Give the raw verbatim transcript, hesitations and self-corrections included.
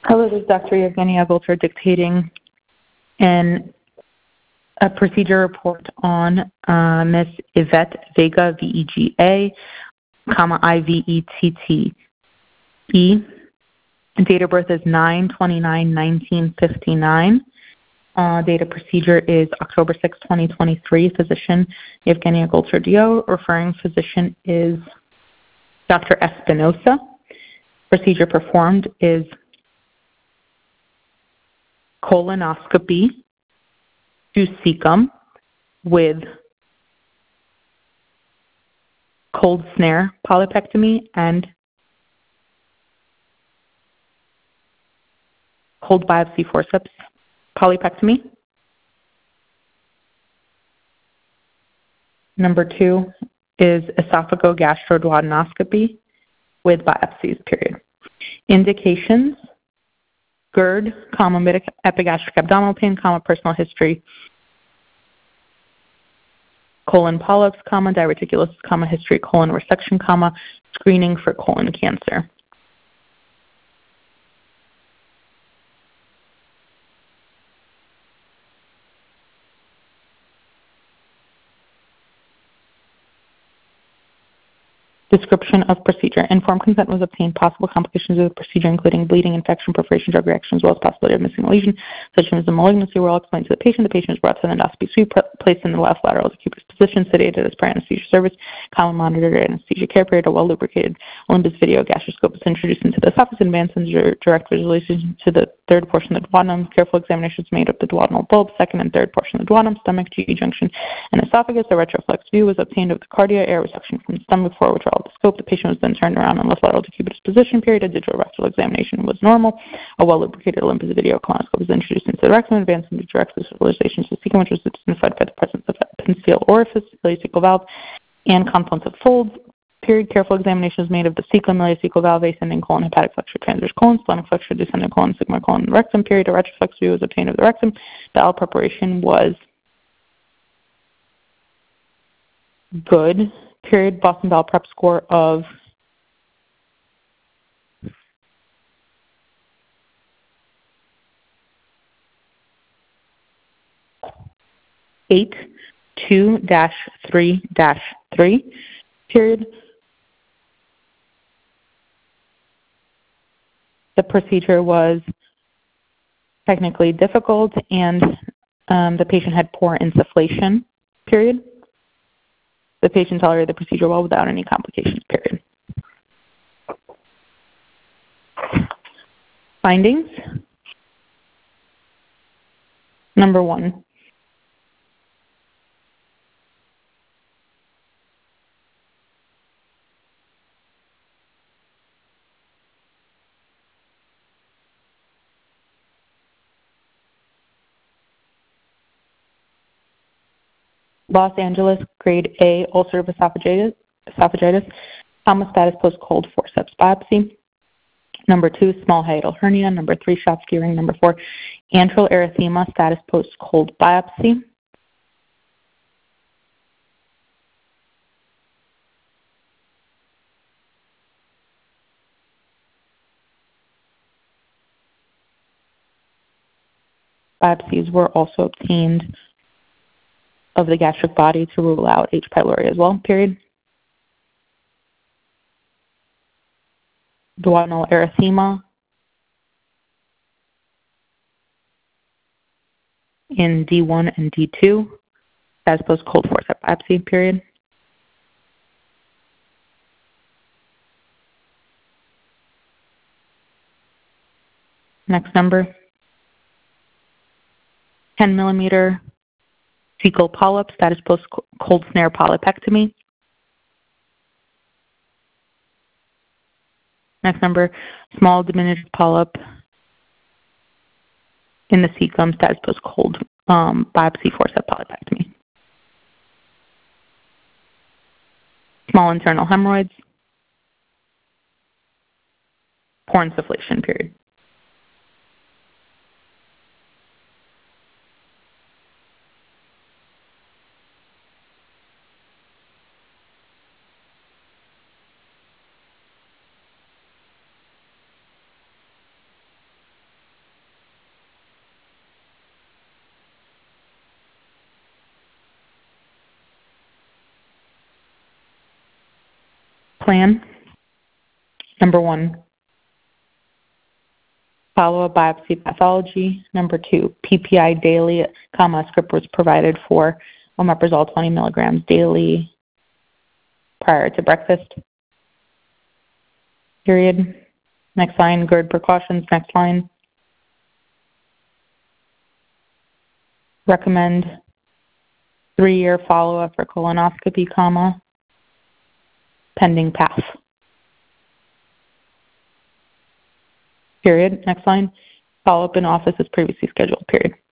Hello, this is Doctor Yevgenia Volter dictating an, a procedure report on uh, Miss Yvette Vega, V E G A, comma, I V E T T E. Date of birth is nine twenty-nine nineteen fifty-nine. Uh, date of procedure is October sixth, twenty twenty-three. Physician, Yevgenia Volter D O. Referring physician is Doctor Espinosa. Procedure performed is colonoscopy to cecum with cold snare polypectomy and cold biopsy forceps polypectomy. Number two is esophagogastroduodenoscopy with biopsies, period. Indications: GERD, comma, mid-epigastric abdominal pain, comma, personal history, colon polyps, comma, diverticulosis, comma, history, colon resection, comma, screening for colon cancer. Description of procedure. Informed consent was obtained. Possible complications of the procedure, including bleeding, infection, perforation, drug reaction, as well as possibility of missing a lesion, such as a malignancy, were all explained to the patient. The patient was brought to the endoscopy suite, placed in the left lateral decubitus position, sedated as per anesthesia service, common monitored anesthesia care period. A well-lubricated Olympus video gastroscope was introduced into the esophagus, advanced into direct visualization to the third portion of the duodenum. Careful examination was made of the duodenal bulb, second and third portion of the duodenum, stomach, G E junction, and esophagus. A retroflex view was obtained of the cardia, air resection from the stomach before withdrawal of the scope. The patient was then turned around in left lateral decubitus position, period. A digital rectal examination was normal. A well-lubricated Olympus video colonoscope was introduced into the rectum, advanced into direct visualization to the cecum, which was identified by the presence of a pensial orifice, ileocecal valve, and confluence of folds, period. Careful examination was made of the cecum, ileocecal valve, ascending colon, hepatic flexure, transverse colon, splenic flexure, descending colon, sigmoid colon, and rectum, period. A retroflex view was obtained of the rectum. Bowel preparation was good, period. Boston Bowel Prep score of eight two dash three dash three, period. The procedure was technically difficult, and um, the patient had poor insufflation, period. The patient tolerated the procedure well without any complications, period. Findings. Number one. Los Angeles, grade A, ulcerative esophagitis, esophagitis, comma, status post-cold forceps biopsy. Number two, small hiatal hernia. Number three, Shotsky ring. Number four, antral erythema, status post-cold biopsy. Biopsies were also obtained of the gastric body to rule out H. pylori as well, period. Duodenal erythema in D one and D two, as post-cold forceps biopsy, period. Next number. ten millimeter fecal polyp, status post-cold snare polypectomy. Next number, small diminished polyp in the cecum, status post-cold um, biopsy forceps polypectomy. Small internal hemorrhoids, poor insufflation, period. plan. Number one, follow-up biopsy pathology. Number two, P P I daily, comma, script was provided for omeprazole twenty milligrams daily prior to breakfast. Period. Next line, GERD precautions. Next line. Recommend three-year follow-up for colonoscopy, comma, pending P A F. Period. Next line. Follow-up in office as previously scheduled. Period.